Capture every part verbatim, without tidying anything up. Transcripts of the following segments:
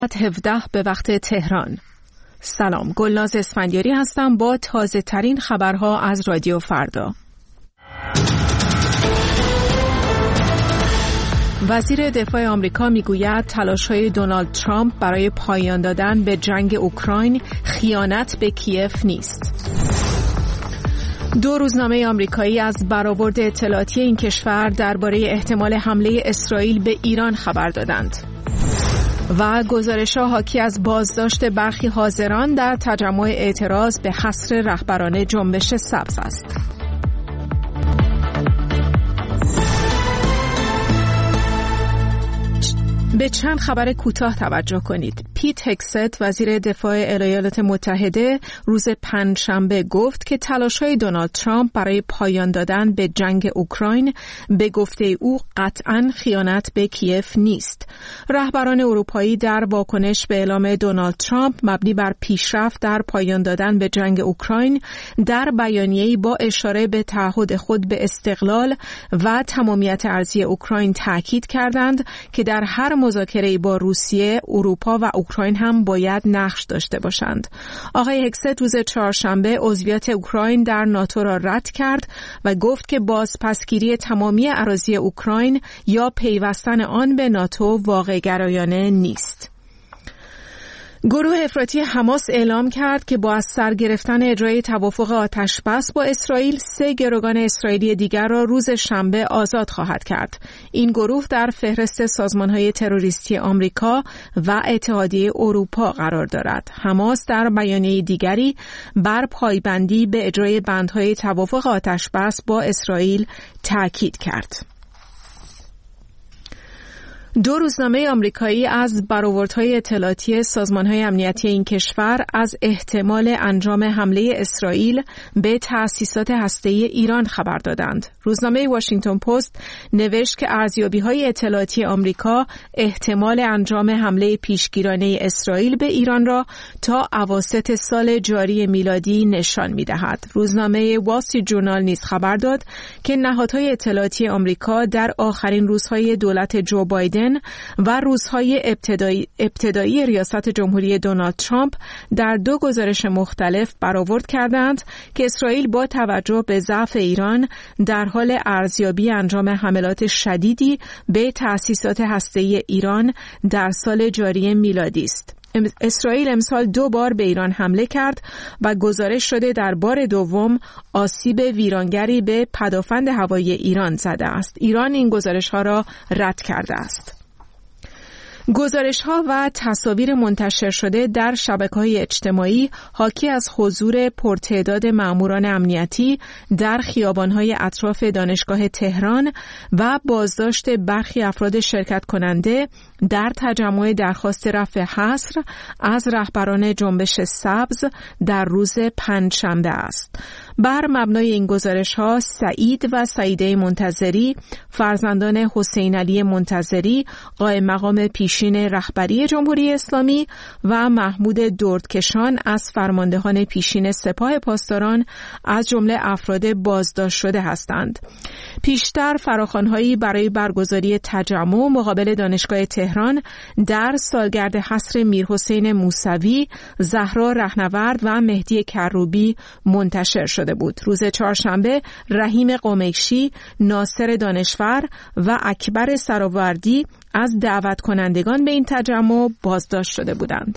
هفده به وقت تهران. سلام، گلناز اسفندیاری هستم با تازه ترین خبرها از رادیو فردا. وزیر دفاع آمریکا میگوید تلاش‌های دونالد ترامپ برای پایان دادن به جنگ اوکراین خیانت به کیف نیست. دو روزنامه آمریکایی از برآورد اطلاعاتی این کشور درباره احتمال حمله اسرائیل به ایران خبر دادند. و گزارش‌ها حاکی از بازداشت برخی حاضران در تجمع اعتراض به حصر رهبران جنبش سبز است. به چند خبر کوتاه توجه کنید. پیت هگست وزیر دفاع ایالات متحده روز پنجشنبه گفت که تلاش‌های دونالد ترامپ برای پایان دادن به جنگ اوکراین به گفته او قطعاً خیانت به کیف نیست. رهبران اروپایی در واکنش به اعلام دونالد ترامپ مبنی بر پیشرفت در پایان دادن به جنگ اوکراین در بیانیه‌ای با اشاره به تعهد خود به استقلال و تمامیت ارضی اوکراین تاکید کردند که در هر مذاکره‌ای با روسیه، اروپا و اوکراین هم باید نقش داشته باشند. آقای هگست روز چهارشنبه عضویت اوکراین در ناتو را رد کرد و گفت که بازپسگیری تمامی اراضی اوکراین یا پیوستن آن به ناتو واقع گرایانه نیست. گروه افراطی حماس اعلام کرد که با از سر گرفتن اجرای توافق آتشبس با اسرائیل سه گروگان اسرائیلی دیگر را روز شنبه آزاد خواهد کرد. این گروه در فهرست سازمان‌های تروریستی آمریکا و اتحادیه اروپا قرار دارد. حماس در بیانیه دیگری بر پایبندی به اجرای بندهای توافق آتشبس با اسرائیل تاکید کرد. دو روزنامه آمریکایی از برآوردهای اطلاعاتی سازمان‌های امنیتی این کشور از احتمال انجام حمله اسرائیل به تأسیسات هسته‌ای ایران خبر دادند. روزنامه واشنگتن پست نوشت که ارزیابی‌های اطلاعاتی آمریکا احتمال انجام حمله پیشگیرانه اسرائیل به ایران را تا اواسط سال جاری میلادی نشان می‌دهد. روزنامه وال استریت ژورنال نیز خبر داد که نهادهای اطلاعاتی آمریکا در آخرین روزهای دولت جو بایدن و روزهای ابتدایی, ابتدایی ریاست جمهوری دونالد ترامپ در دو گزارش مختلف برآورد کردند که اسرائیل با توجه به ضعف ایران در حال ارزیابی انجام حملات شدیدی به تأسیسات هسته‌ای ایران در سال جاری میلادی است. اسرائیل امسال دو بار به ایران حمله کرد و گزارش شده در بار دوم آسیب ویرانگری به پدافند هوایی ایران زده است. ایران این گزارش‌ها را رد کرده است. گزارش‌ها و تصاویر منتشر شده در شبکه‌های اجتماعی حاکی از حضور پرتعداد ماموران امنیتی در خیابان‌های اطراف دانشگاه تهران و بازداشت برخی افراد شرکت کننده در تجمع درخواست رفع حصر از رهبران جنبش سبز در روز پنجشنبه است. بر مبنای این گزارش‌ها سعید و سعیده منتظری، فرزندان حسین علی منتظری، قائم مقام پیشین رهبری جمهوری اسلامی و محمود دردکشان از فرماندهان پیشین سپاه پاسداران از جمله افراد بازداشت شده هستند. پیشتر فراخوان‌هایی برای برگزاری تجمع مقابل دانشگاه تهران در سالگرد حصر میرحسین موسوی، زهرا رهنورد و مهدی کروبی منتشر شده بود. روز چهارشنبه رحیم قمیشی، ناصر دانشور و اکبر سراوردی از دعوت کنندگان به این تجمع بازداشت شده بودند.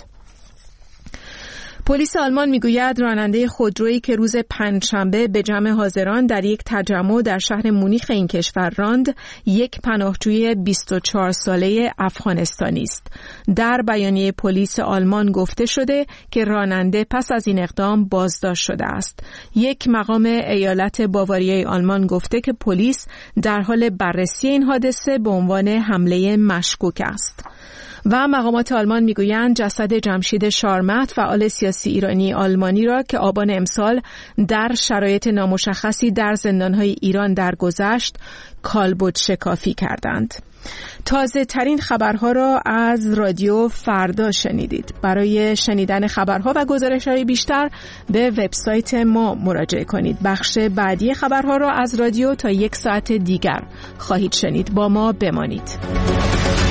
پلیس آلمان میگوید راننده خودرویی که روز پنجشنبه به جمع حاضران در یک تجمع در شهر مونیخ این کشور راند، یک پناهجوی بیست و چهار ساله افغانستانی است. در بیانیه پلیس آلمان گفته شده که راننده پس از این اقدام بازداشت شده است. یک مقام ایالت باواریای آلمان گفته که پلیس در حال بررسی این حادثه به عنوان حمله مشکوک است. و مقامات آلمان میگویند جسد جمشید شارمت، فعال سیاسی ایرانی آلمانی را که آبان امسال در شرایط نامشخصی در زندانهای ایران درگذشت کالبد شکافی کردند. تازه ترین خبرها را از رادیو فردا شنیدید. برای شنیدن خبرها و گزارش‌های بیشتر به وبسایت ما مراجعه کنید. بخش بعدی خبرها را از رادیو تا یک ساعت دیگر خواهید شنید. با ما بمانید.